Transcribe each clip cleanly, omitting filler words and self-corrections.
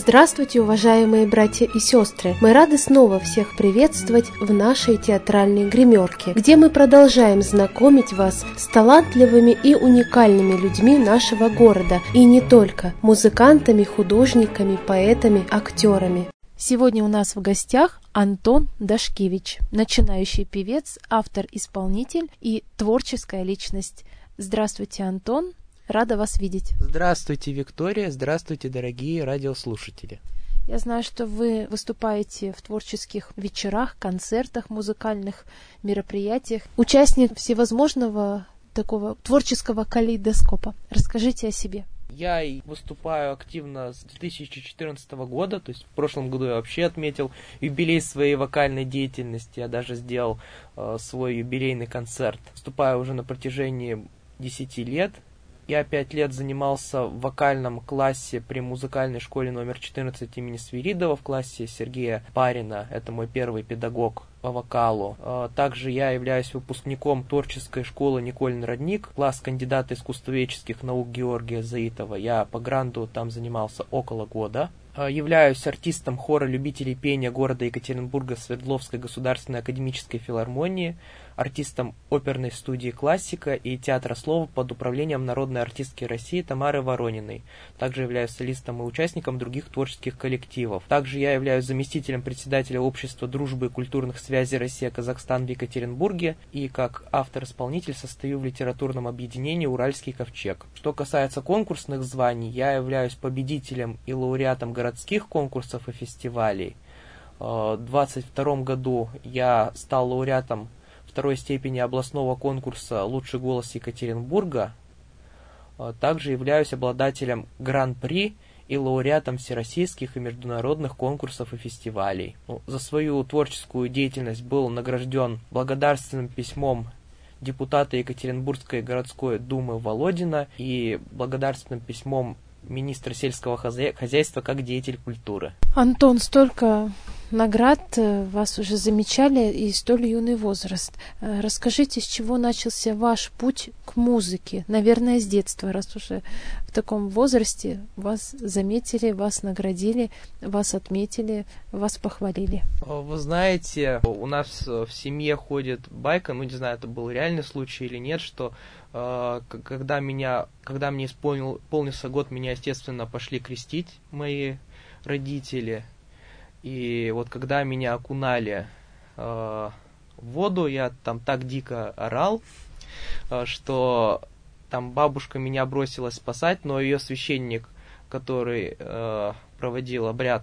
Здравствуйте, уважаемые братья и сестры! Мы рады снова всех приветствовать в нашей театральной гримерке, где мы продолжаем знакомить вас с талантливыми и уникальными людьми нашего города, и не только, музыкантами, художниками, поэтами, актерами. Сегодня у нас в гостях Антон Дашкевич, начинающий певец, автор-исполнитель и творческая личность. Здравствуйте, Антон! Рада вас видеть. Здравствуйте, Виктория. Здравствуйте, дорогие радиослушатели. Я знаю, что вы выступаете в творческих вечерах, концертах, музыкальных мероприятиях. Участник всевозможного такого творческого калейдоскопа. Расскажите о себе. Я выступаю активно с 2014 года, то есть в прошлом году я вообще отметил юбилей своей вокальной деятельности. Я даже сделал свой юбилейный концерт. Выступаю уже на протяжении 10 лет. Я 5 лет занимался в вокальном классе при музыкальной школе номер 14 имени Свиридова в классе Сергея Парина. Это мой первый педагог по вокалу. Также я являюсь выпускником творческой школы Николин Родник, класс кандидата искусствоведческих наук Георгия Заитова. Я по гранту там занимался около года. Являюсь артистом хора любителей пения города Екатеринбурга Свердловской государственной академической филармонии, артистом оперной студии «Классика» и театра слова под управлением народной артистки России Тамары Ворониной. Также являюсь солистом и участником других творческих коллективов. Также я являюсь заместителем председателя Общества дружбы и культурных связей Россия-Казахстан в Екатеринбурге и как автор-исполнитель состою в литературном объединении «Уральский ковчег». Что касается конкурсных званий, я являюсь победителем и лауреатом городских конкурсов и фестивалей. В 2022 году я стал лауреатом второй степени областного конкурса «Лучший голос Екатеринбурга». Также являюсь обладателем гран-при и лауреатом всероссийских и международных конкурсов и фестивалей. За свою творческую деятельность был награжден благодарственным письмом депутата Екатеринбургской городской думы Володина и благодарственным письмом министра сельского хозяйства как деятель культуры. Антон, столько наград, вас уже замечали, и столь юный возраст. Расскажите, с чего начался ваш путь к музыке? Наверное, с детства, раз уже в таком возрасте вас заметили, вас наградили, вас отметили, вас похвалили. Вы знаете, у нас в семье ходит байка, не знаю, это был реальный случай или нет, что когда мне исполнился год, меня, естественно, пошли крестить мои родители. И вот когда меня окунали в воду, я там так дико орал, что там бабушка меня бросилась спасать, но ее священник, который проводил обряд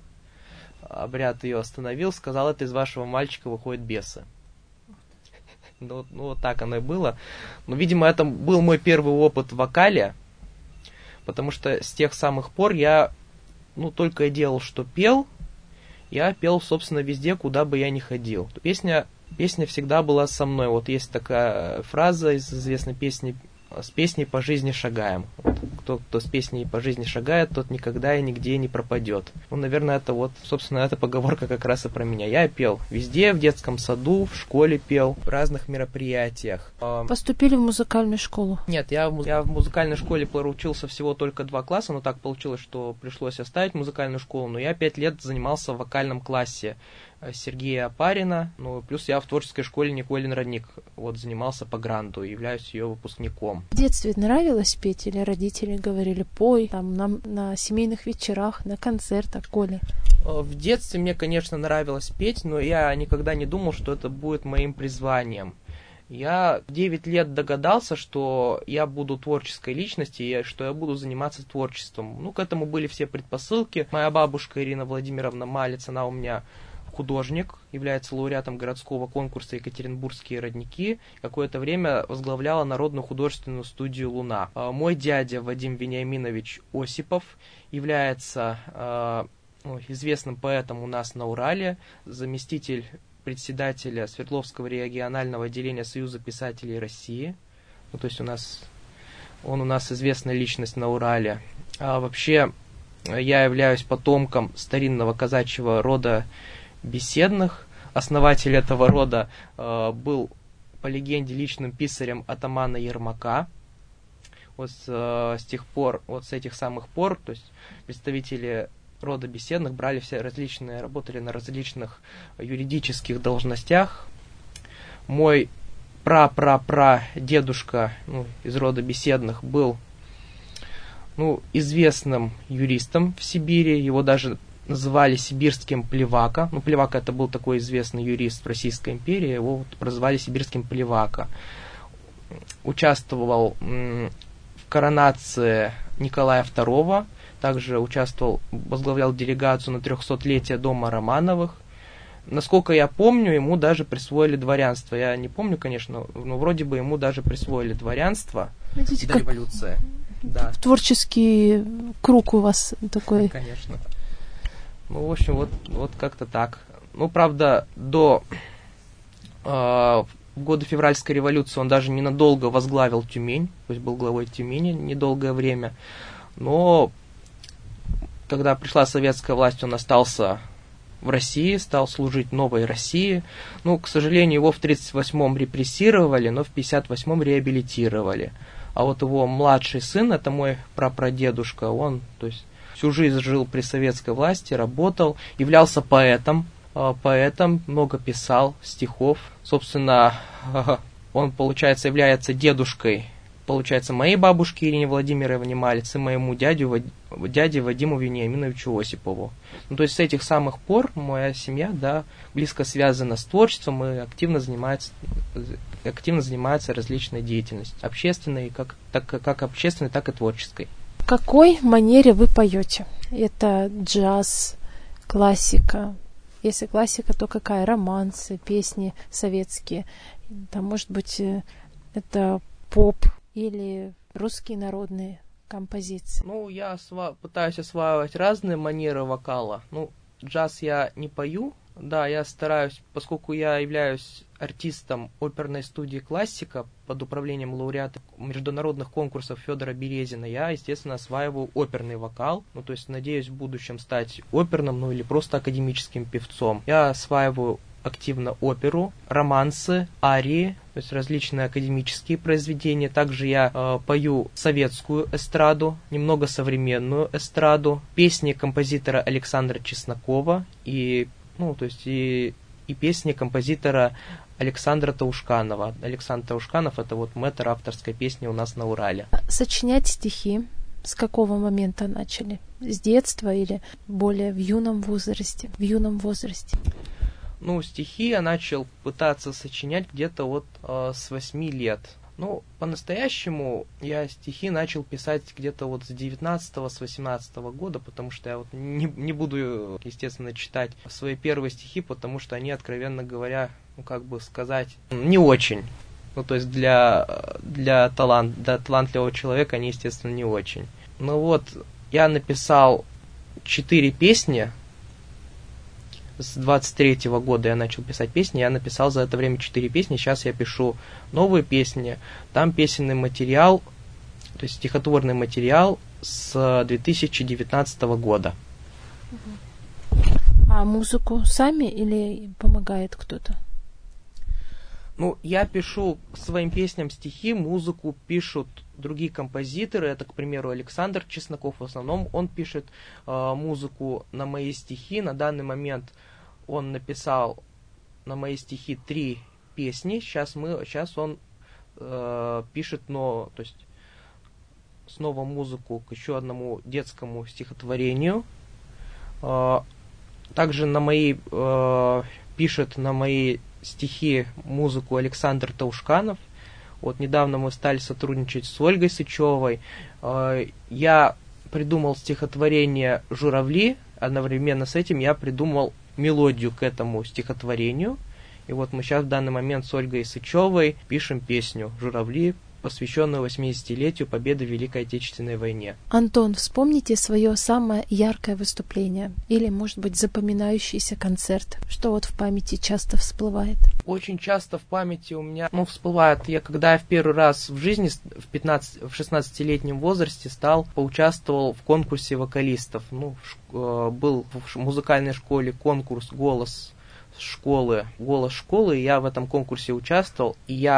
ее остановил, сказал: это из вашего мальчика выходят бесы. Ну, вот так оно и было. Но, видимо, это был мой первый опыт в вокале, потому что с тех самых пор я, только делал, что пел. Я пел, собственно, везде, куда бы я ни ходил. Песня всегда была со мной. Вот есть такая фраза из известной песни: «С песней по жизни шагаем». Кто с песней по жизни шагает, тот никогда и нигде не пропадет. Наверное, эта поговорка как раз и про меня. Я пел везде, в детском саду, в школе пел, в разных мероприятиях. Поступили в музыкальную школу? Нет, я в музыкальной школе проучился всего только 2 класса, но так получилось, что пришлось оставить музыкальную школу, но я 5 лет занимался в вокальном классе Сергея Парина, плюс я в творческой школе Николин Родник занимался по гранту, являюсь ее выпускником. В детстве нравилось петь или родители говорили: пой там на семейных вечерах, на концертах, Коля? В детстве мне, конечно, нравилось петь, но я никогда не думал, что это будет моим призванием. Я в 9 лет догадался, что я буду творческой личностью, и что я буду заниматься творчеством. К этому были все предпосылки. Моя бабушка Ирина Владимировна Малец, она у меня художник, является лауреатом городского конкурса «Екатеринбургские родники». Какое-то время возглавляла народную художественную студию «Луна». Мой дядя Вадим Вениаминович Осипов является известным поэтом у нас на Урале, заместитель председателя Свердловского регионального отделения Союза писателей России. То есть он у нас известная личность на Урале. Вообще, я являюсь потомком старинного казачьего рода Беседных. Основатель этого рода был, по легенде, личным писарем атамана Ермака. С этих самых пор, то есть представители рода Беседных, брали все различные, работали на различных юридических должностях. Мой пра-пра-пра-дедушка из рода Беседных был известным юристом в Сибири, его даже называли сибирским Плевака. Плевака это был такой известный юрист в Российской империи, его прозвали сибирским Плевака. Участвовал в коронации Николая II, также возглавлял делегацию на 300-летие дома Романовых. Насколько я помню, ему даже присвоили дворянство. Я не помню, конечно, но вроде бы ему даже присвоили дворянство до революции. Да. Творческий круг у вас такой. Конечно. В общем, вот как-то так. Правда, до года февральской революции он даже ненадолго возглавил Тюмень, то есть был главой Тюмени недолгое время. Но когда пришла советская власть, он остался в России, стал служить новой России. К сожалению, его в 1938-м репрессировали, но в 1958-м реабилитировали. А вот его младший сын, это мой прапрадедушка, он, то есть, всю жизнь жил при советской власти, работал, являлся поэтом, много писал стихов. Собственно, он, получается, является дедушкой, моей бабушки Ирине Владимировне Малец и моему дяде Вадиму Вениаминовичу Осипову. То есть с этих самых пор моя семья, близко связана с творчеством и активно занимается различной деятельностью, общественной, как общественной, так и творческой. В какой манере вы поете? Это джаз, классика? Если классика, то какая? Романсы, песни советские? Может быть, это поп или русские народные композиции? Я пытаюсь осваивать разные манеры вокала. Джаз я не пою. Да, я стараюсь, поскольку я являюсь артистом оперной студии «Классика» под управлением лауреата международных конкурсов Федора Березина, я, естественно, осваиваю оперный вокал. То есть, надеюсь в будущем стать оперным, или просто академическим певцом. Я осваиваю активно оперу, романсы, арии, то есть различные академические произведения. Также я пою советскую эстраду, немного современную эстраду, песни композитора Александра Чеснокова и песни композитора Александра Таушканова. Александр Таушканов — это мэтр авторской песни у нас на Урале. Сочинять стихи с какого момента начали? С детства или более в юном возрасте? Стихи я начал пытаться сочинять где-то с 8 лет. По-настоящему я стихи начал писать где-то с 19-го, с 18-го года, потому что я не буду, естественно, читать свои первые стихи, потому что они, откровенно говоря, не очень. То есть для талантливого человека они, естественно, не очень. Я написал 4 песни. С 23-го года я начал писать песни, я написал за это время 4 песни, сейчас я пишу новые песни, там песенный материал, то есть стихотворный материал с 2019 года. А музыку сами или помогает кто-то? Я пишу к своим песням стихи, музыку пишут другие композиторы. Это, к примеру, Александр Чесноков. В основном он пишет музыку на мои стихи. На данный момент он написал на мои стихи 3 песни. Сейчас он пишет, то есть снова музыку к еще одному детскому стихотворению. Также пишет на мои стихи музыку Александр Таушканов. Недавно мы стали сотрудничать с Ольгой Сычевой. Я придумал стихотворение «Журавли», одновременно с этим я придумал мелодию к этому стихотворению. И мы сейчас в данный момент с Ольгой Сычевой пишем песню «Журавли», посвященную 80-летию победы в Великой Отечественной войне. Антон, вспомните свое самое яркое выступление или, может быть, запоминающийся концерт. Что в памяти часто всплывает? Очень часто в памяти у меня всплывает, когда я в первый раз в жизни в 16-летнем возрасте поучаствовал в конкурсе вокалистов. Был в музыкальной школе конкурс «Голос школы», и я в этом конкурсе участвовал, и я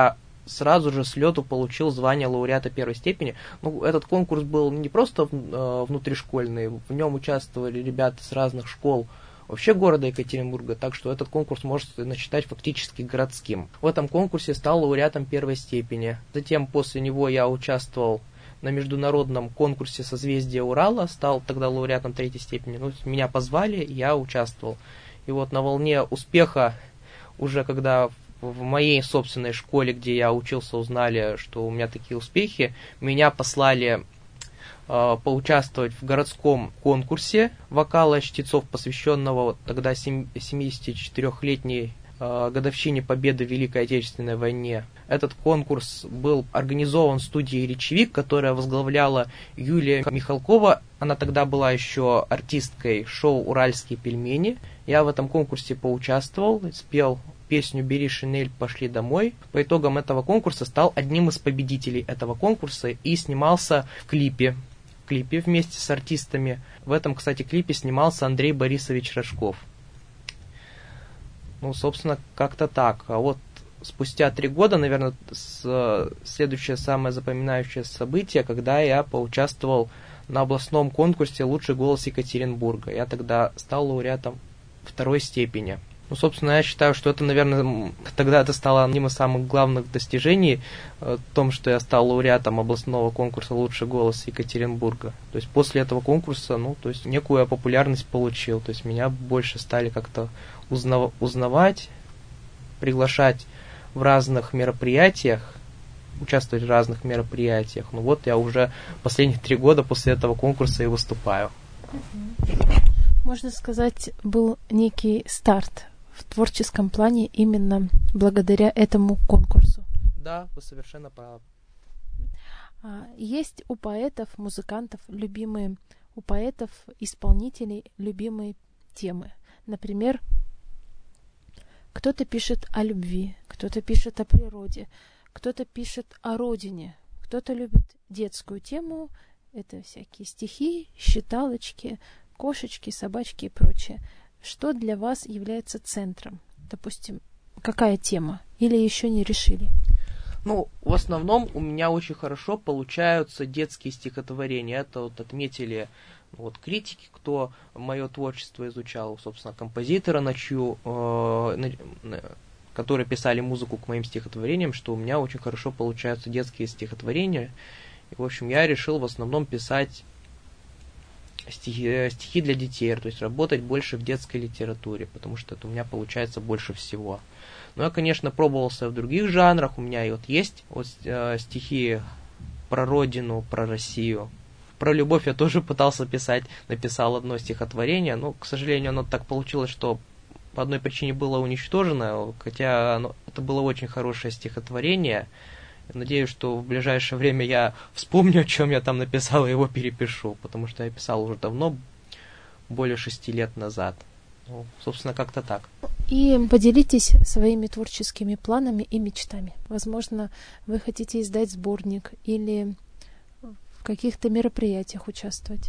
сразу же с лету получил звание лауреата первой степени. Ну, этот конкурс был не просто внутришкольный, в нем участвовали ребята с разных школ вообще города Екатеринбурга, так что этот конкурс можно считать фактически городским. В этом конкурсе стал лауреатом первой степени. Затем после него я участвовал на международном конкурсе «Созвездие Урала», стал тогда лауреатом третьей степени. Ну, меня позвали, я участвовал. И вот на волне успеха, уже когда в моей собственной школе, где я учился, узнали, что у меня такие успехи, меня послали поучаствовать в городском конкурсе вокала чтецов, посвященного тогда 74-летней годовщине победы в Великой Отечественной войне. Этот конкурс был организован студией «Речевик», которая возглавляла Юлия Михалкова. Она тогда была еще артисткой шоу «Уральские пельмени». Я в этом конкурсе поучаствовал, спел песню «Бери шинель, пошли домой». По итогам этого конкурса стал одним из победителей этого конкурса и снимался в клипе вместе с артистами. В этом, кстати, клипе снимался Андрей Борисович Рожков. Ну, собственно, как-то так. А вот спустя 3 года, наверное, следующее самое запоминающее событие, когда я поучаствовал на областном конкурсе «Лучший голос Екатеринбурга». Я тогда стал лауреатом 2 степени. Ну, собственно, я считаю, что это, наверное, тогда это стало одним из самых главных достижений в том, что я стал лауреатом областного конкурса «Лучший голос Екатеринбурга». То есть после этого конкурса, некую популярность получил. То есть меня больше стали как-то узнавать, приглашать в разных мероприятиях, участвовать в разных мероприятиях. Ну вот я уже последние 3 года после этого конкурса и выступаю. Можно сказать, был некий старт в творческом плане именно благодаря этому конкурсу. Да, вы совершенно правы. Есть у поэтов, музыкантов любимые, у поэтов, исполнителей любимые темы. Например, кто-то пишет о любви, кто-то пишет о природе, кто-то пишет о родине, кто-то любит детскую тему, это всякие стихи, считалочки, кошечки, собачки и прочее. Что для вас является центром? Допустим, какая тема? Или еще не решили? Ну, в основном у меня очень хорошо получаются детские стихотворения. Это вот отметили критики, кто мое творчество изучал, собственно, композитора, которые писали музыку к моим стихотворениям, что у меня очень хорошо получаются детские стихотворения. И, в общем, я решил в основном писать стихи для детей, то есть работать больше в детской литературе, потому что это у меня получается больше всего. Но я, конечно, пробовался в других жанрах, у меня и есть стихи про родину, про Россию. Про любовь я тоже пытался писать, написал одно стихотворение, но, к сожалению, оно так получилось, что по одной причине было уничтожено, хотя это было очень хорошее стихотворение. Надеюсь, что в ближайшее время я вспомню, о чем я там написал, и его перепишу, потому что я писал уже давно, более 6 лет назад. Ну, собственно, как-то так. И поделитесь своими творческими планами и мечтами. Возможно, вы хотите издать сборник или в каких-то мероприятиях участвовать.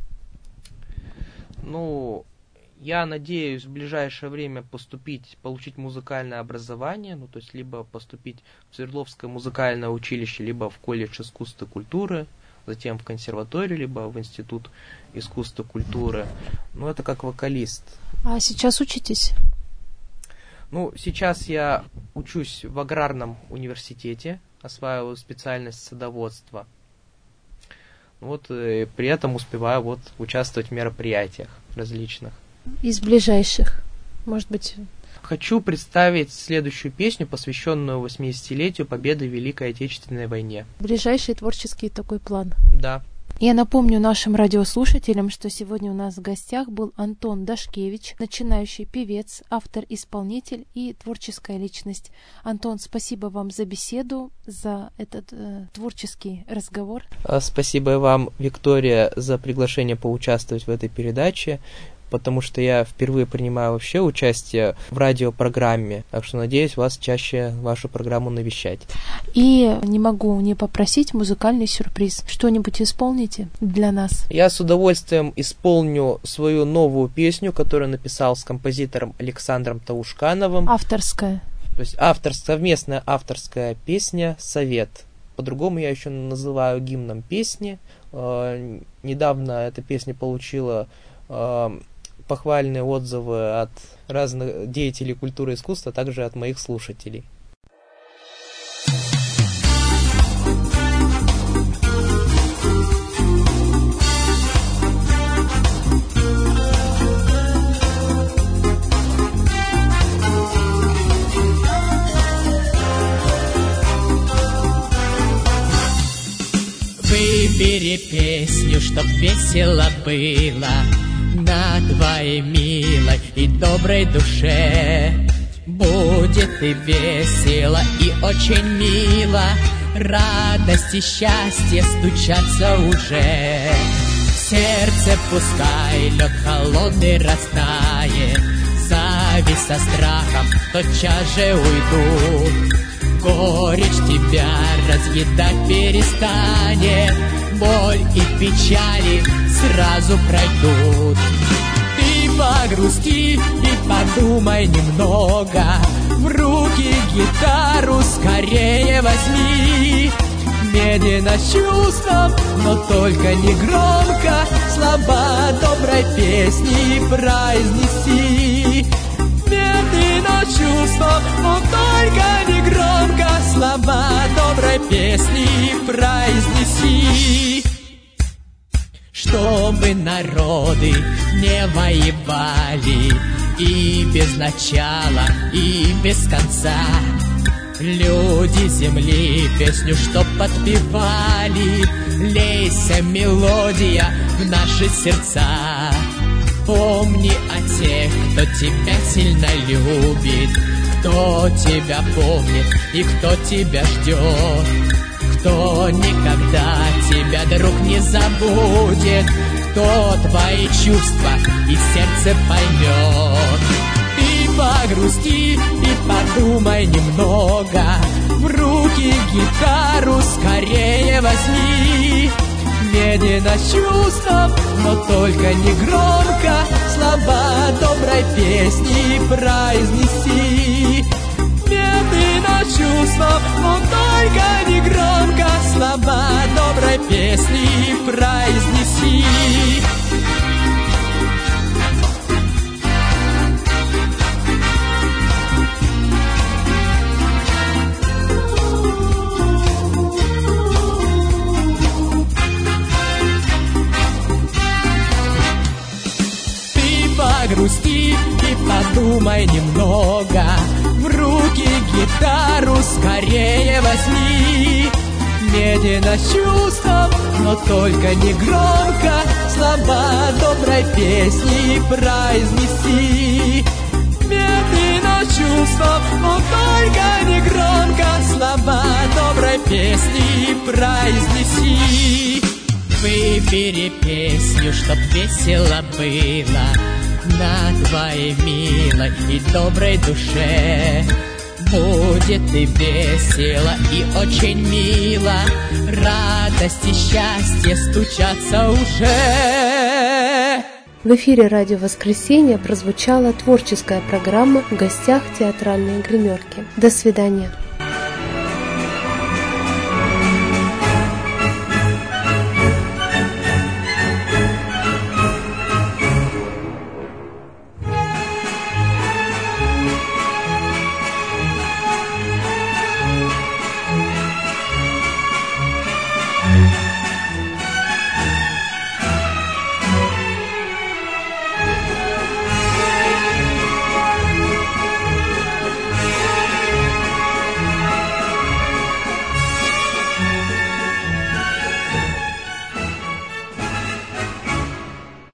Ну, я надеюсь в ближайшее время получить музыкальное образование, то есть либо поступить в Свердловское музыкальное училище, либо в колледж искусств и культуры, затем в консерваторию, либо в институт искусств и культуры. Это как вокалист. А сейчас учитесь? Сейчас я учусь в аграрном университете, осваиваю специальность садоводства. И при этом успеваю участвовать в мероприятиях различных. Из ближайших, может быть. Хочу представить следующую песню, посвященную 80-летию победы в Великой Отечественной войне. Ближайший творческий такой план. Да. Я напомню нашим радиослушателям, что сегодня у нас в гостях был Антон Дашкевич, начинающий певец, автор-исполнитель и творческая личность. Антон, спасибо вам за беседу, за этот творческий разговор. Спасибо и вам, Виктория, за приглашение поучаствовать в этой передаче, потому что я впервые принимаю вообще участие в радиопрограмме, так что надеюсь вас чаще вашу программу навещать. И не могу не попросить музыкальный сюрприз. Что-нибудь исполните для нас? Я с удовольствием исполню свою новую песню, которую написал с композитором Александром Таушкановым. Авторская. То есть совместная авторская песня «Совет». По-другому я еще называю гимном песни. Недавно эта песня получила похвальные отзывы от разных деятелей культуры и искусства, а также от моих слушателей. Выбери песню, чтоб весело было на твоей милой и доброй душе. Будет и весело, и очень мило, радость и счастье стучатся уже. В сердце пускай лед холодный растает, зависть со страхом тотчас же уйдут. Горечь тебя разъедать перестанет, боль и печали сразу пройдут. Ты погрусти и подумай немного, в руки гитару скорее возьми. Медленно с чувством, но только не громко, слова доброй песни произнеси. Медленно с чувством, но только не громко, слова доброй песни произнеси. Чтобы народы не воевали и без начала, и без конца, люди земли песню чтоб подпевали, лейся мелодия в наши сердца. Помни о тех, кто тебя сильно любит, кто тебя помнит и кто тебя ждет, кто никогда тебя, друг, не забудет, кто твои чувства и сердце поймет. Ты погрусти и подумай немного, в руки гитару скорее возьми. Медленно с чувством, но только не громко, слова доброй песни произнеси. Медленно с чувством, но только не громко, слова доброй песни произнеси. Грусти и подумай немного, в руки гитару скорее возьми. Медленно с чувством, но только не громко, слова доброй песни произнеси. Медленно с чувством, но только не громко, слова доброй песни произнеси. Выбери песню, чтоб весело было на твоей милой и доброй душе. Будет и весело, и очень мило, радость и счастье стучатся уже. В эфире «Радио Воскресенье» прозвучала творческая программа «В гостях театральной гримерки». До свидания.